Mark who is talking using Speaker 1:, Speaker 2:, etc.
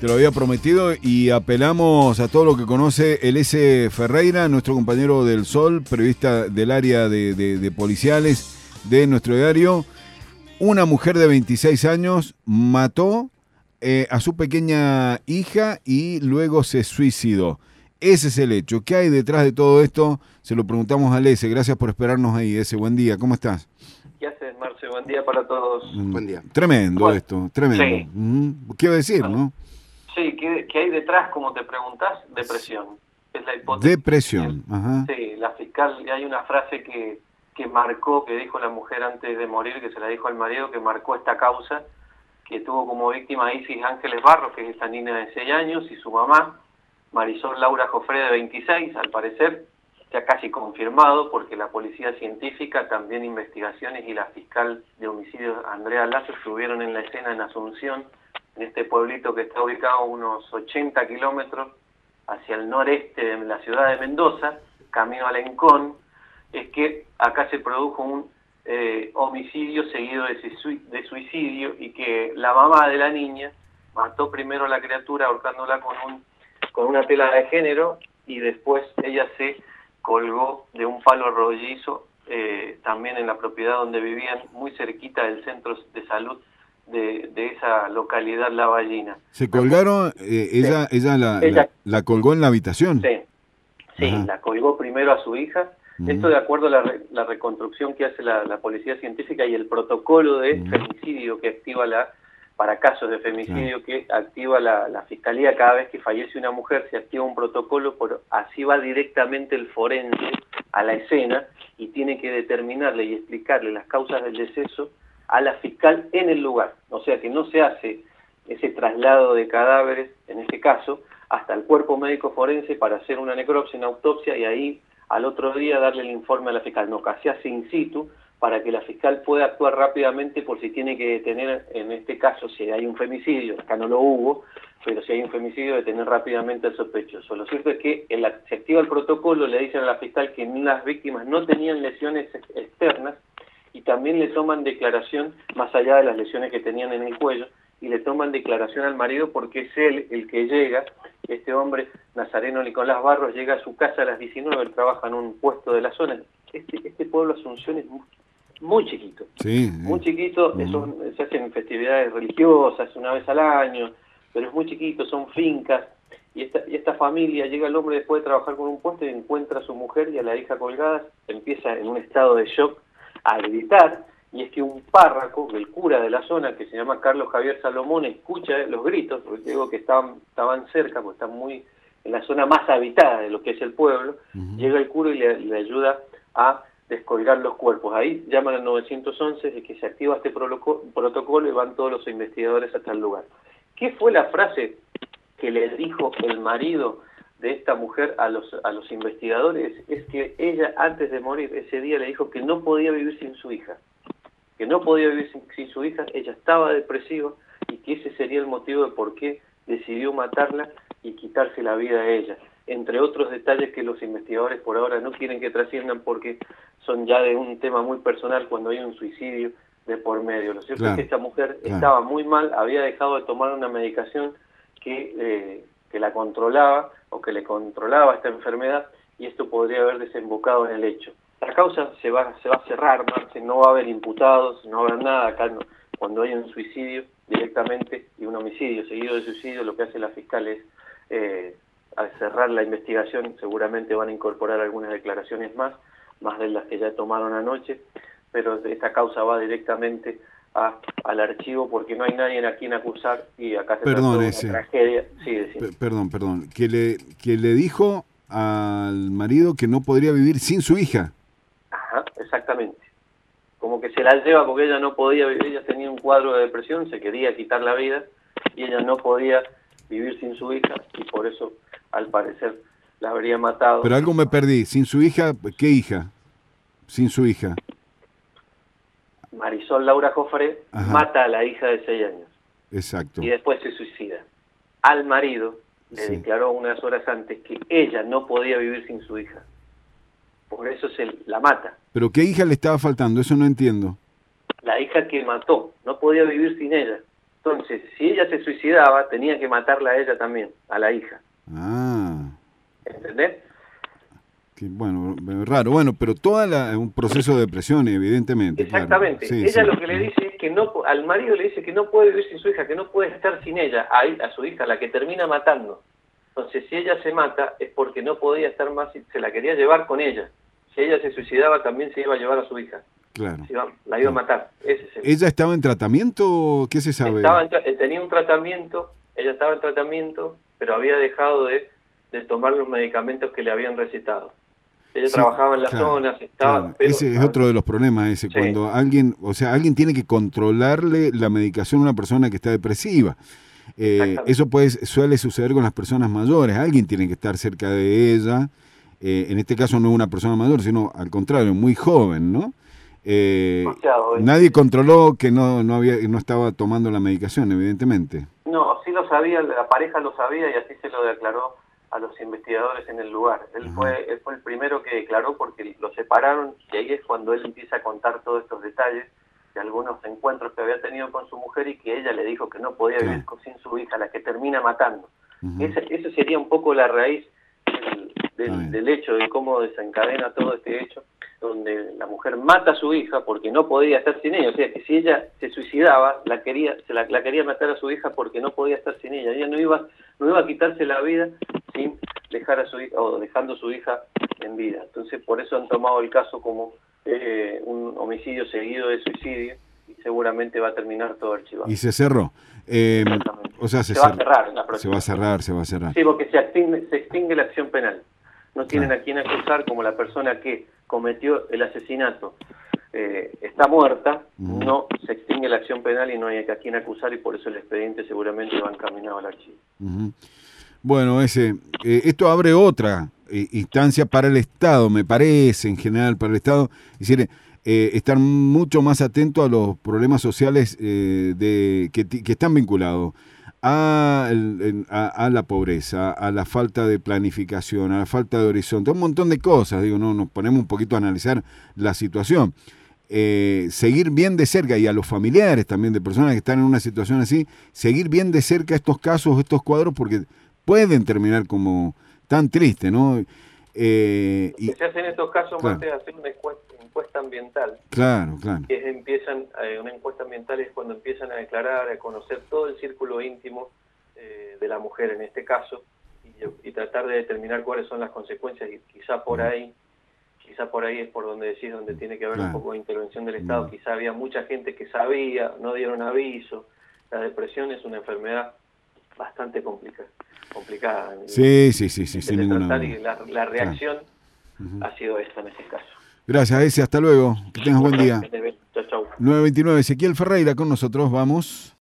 Speaker 1: Te lo había prometido y apelamos a todo lo que conoce el S. Ferreira, nuestro compañero del Sol, periodista del área de policiales de nuestro diario. Una mujer de 26 años mató a su pequeña hija y luego se suicidó. Ese es el hecho. ¿Qué hay detrás de todo esto? Se lo preguntamos a S. Gracias por esperarnos ahí, S. Buen día. ¿Cómo estás?
Speaker 2: ¿Qué haces, Marce? Buen día para todos.
Speaker 1: Buen día. Tremendo esto, tremendo.
Speaker 2: Sí.
Speaker 1: Quiero decir, ¿no?
Speaker 2: Sí, ¿qué hay detrás, como te preguntás? Depresión. Es la hipótesis.
Speaker 1: Depresión, ajá.
Speaker 2: Sí, la fiscal, hay una frase que marcó, que dijo la mujer antes de morir, que se la dijo al marido, que marcó esta causa, que tuvo como víctima a Isis Ángeles Barros, que es esta niña de 6 años, y su mamá, Marisol Laura Jofré, de 26, al parecer, ya casi confirmado, porque la policía científica, también investigaciones y la fiscal de homicidios Andrea Lazo estuvieron en la escena en Asunción, en este pueblito que está ubicado a unos 80 kilómetros hacia el noreste de la ciudad de Mendoza, camino a Lencón. Es que acá se produjo un homicidio seguido de suicidio, y que la mamá de la niña mató primero a la criatura ahorcándola con una tela de género, y después ella se colgó de un palo rollizo también en la propiedad donde vivían, muy cerquita del centro de salud de esa localidad La Ballina.
Speaker 1: ¿Se colgaron? Ella la colgó en la habitación.
Speaker 2: Sí, la colgó primero a su hija. Esto de acuerdo a la reconstrucción que hace la policía científica y el protocolo de femicidio que activa para casos de femicidio que activa la fiscalía. Cada vez que fallece una mujer se activa un protocolo, así va directamente el forense a la escena y tiene que determinarle y explicarle las causas del deceso a la fiscal en el lugar. O sea que no se hace ese traslado de cadáveres, en este caso, hasta el cuerpo médico forense para hacer una necropsia, una autopsia, y ahí al otro día darle el informe a la fiscal. No, que se hace in situ para que la fiscal pueda actuar rápidamente por si tiene que detener, en este caso, si hay un femicidio. Acá no lo hubo, pero si hay un femicidio, detener rápidamente al sospechoso. Lo cierto es que se activa el protocolo, le dicen a la fiscal que las víctimas no tenían lesiones externas, y también le toman declaración, más allá de las lesiones que tenían en el cuello, y le toman declaración al marido, porque es él el que llega. Este hombre, Nazareno Nicolás Barros, llega a su casa a las 19, él trabaja en un puesto de la zona. Este pueblo Asunción es muy chiquito, muy chiquito. Se hacen festividades religiosas una vez al año, pero es muy chiquito, son fincas, y esta familia, llega el hombre después de trabajar con un puesto y encuentra a su mujer y a la hija colgadas, empieza en un estado de shock a gritar, y es que un párroco, el cura de la zona, que se llama Carlos Javier Salomón, escucha los gritos, porque digo que estaban cerca, porque están muy en la zona más habitada de lo que es el pueblo. Llega el cura y le ayuda a descolgar los cuerpos. Ahí llaman al 911, de que se activa este protocolo, y van todos los investigadores hasta el lugar. ¿Qué fue la frase que le dijo el marido de esta mujer a los investigadores? Es que ella, antes de morir ese día, le dijo que no podía vivir sin su hija, que no podía vivir sin su hija. Ella estaba depresiva, y que ese sería el motivo de por qué decidió matarla y quitarse la vida a ella, entre otros detalles que los investigadores por ahora no quieren que trasciendan, porque son ya de un tema muy personal cuando hay un suicidio de por medio. Lo cierto es que esta mujer estaba muy mal, había dejado de tomar una medicación que la controlaba, o que le controlaba esta enfermedad, y esto podría haber desembocado en el hecho. La causa se va a cerrar, no va a haber imputados, no va a haber nada acá. Cuando hay un suicidio directamente y un homicidio seguido de suicidio, lo que hace la fiscal es, al cerrar la investigación, seguramente van a incorporar algunas declaraciones más de las que ya tomaron anoche, pero esta causa va directamente al archivo, porque no hay nadie a quien acusar, y acá se trató de una tragedia. Sí,
Speaker 1: Perdón, que le dijo al marido que no podría vivir sin su hija.
Speaker 2: Ajá, exactamente. Como que se la lleva porque ella no podía vivir, ella tenía un cuadro de depresión, se quería quitar la vida, y ella no podía vivir sin su hija, y por eso, al parecer, la habría matado.
Speaker 1: Pero algo me perdí. ¿Sin su hija? ¿Qué hija? Sin su hija.
Speaker 2: Marisol Laura Jofré mata a la hija de 6 años.
Speaker 1: Exacto.
Speaker 2: Y después se suicida. Al marido le declaró unas horas antes que ella no podía vivir sin su hija. Por eso la mata.
Speaker 1: ¿Pero qué hija le estaba faltando? Eso no entiendo.
Speaker 2: La hija que mató. No podía vivir sin ella. Entonces, si ella se suicidaba, tenía que matarla a ella también, a la hija. ¿Entendés?
Speaker 1: Bueno, raro. Bueno, pero un proceso de depresión, evidentemente.
Speaker 2: Exactamente.
Speaker 1: Claro. Sí,
Speaker 2: ella lo que le dice es que no, al marido le dice que no puede vivir sin su hija, que no puede estar sin ella, a su hija, la que termina matando. Entonces, si ella se mata, es porque no podía estar más, se la quería llevar con ella. Si ella se suicidaba, también se iba a llevar a su hija.
Speaker 1: Claro.
Speaker 2: La iba a matar.
Speaker 1: ¿Ella estaba en tratamiento? ¿Qué se sabe?
Speaker 2: Tenía un tratamiento, ella estaba en tratamiento, pero había dejado de tomar los medicamentos que le habían recetado. Ella trabajaba en las zonas, estaba...
Speaker 1: Claro. Ese es otro de los problemas, cuando alguien tiene que controlarle la medicación a una persona que está depresiva. Eso suele suceder con las personas mayores. Alguien tiene que estar cerca de ella. En este caso no una persona mayor, sino al contrario, muy joven, ¿no? Nadie controló que no estaba tomando la medicación, evidentemente.
Speaker 2: No, sí lo sabía, la pareja lo sabía y así se lo declaró a los investigadores en el lugar. Él fue el primero que declaró porque lo separaron y ahí es cuando él empieza a contar todos estos detalles de algunos encuentros que había tenido con su mujer y que ella le dijo que no podía vivir sin su hija, la que termina matando. Eso sería un poco la raíz del hecho, de cómo desencadena todo este hecho, donde la mujer mata a su hija porque no podía estar sin ella. O sea, que si ella se suicidaba, la quería matar a su hija porque no podía estar sin ella. Ella no iba a quitarse la vida sin dejar a su hija, o dejando a su hija en vida. Entonces, por eso han tomado el caso como un homicidio seguido de suicidio y seguramente va a terminar todo archivado.
Speaker 1: Y se cerró. O sea,
Speaker 2: se va a cerrar en la próxima.
Speaker 1: Se va a cerrar.
Speaker 2: Sí, porque se extingue la acción penal. No tienen a quién acusar, como la persona que cometió el asesinato está muerta, no se extingue la acción penal y no hay a quién acusar, y por eso el expediente seguramente va encaminado al archivo.
Speaker 1: Bueno, esto abre otra instancia para el Estado, me parece, en general para el Estado, es decir, estar mucho más atento a los problemas sociales que están vinculados a la pobreza, a la falta de planificación, a la falta de horizonte, un montón de cosas. Nos ponemos un poquito a analizar la situación. Seguir bien de cerca, y a los familiares también de personas que están en una situación así, seguir bien de cerca estos casos, estos cuadros, porque pueden terminar como tan triste, ¿no?
Speaker 2: Lo que se hace en estos casos, Mate, es hacer una encuesta ambiental.
Speaker 1: Claro.
Speaker 2: Una encuesta ambiental es cuando empiezan a declarar, a conocer todo el círculo íntimo de la mujer en este caso, y tratar de determinar cuáles son las consecuencias, y quizá por ahí es por donde decís, donde tiene que haber un poco de intervención del Estado. Quizá había mucha gente que sabía, no dieron aviso. La depresión es una enfermedad bastante complicada.
Speaker 1: Sí, sin ninguna duda.
Speaker 2: Y la reacción ha sido esta en este caso.
Speaker 1: Gracias, hasta luego. Que tengas buen día.
Speaker 2: Chau.
Speaker 1: 9:29, Ezequiel Ferreira con nosotros, vamos.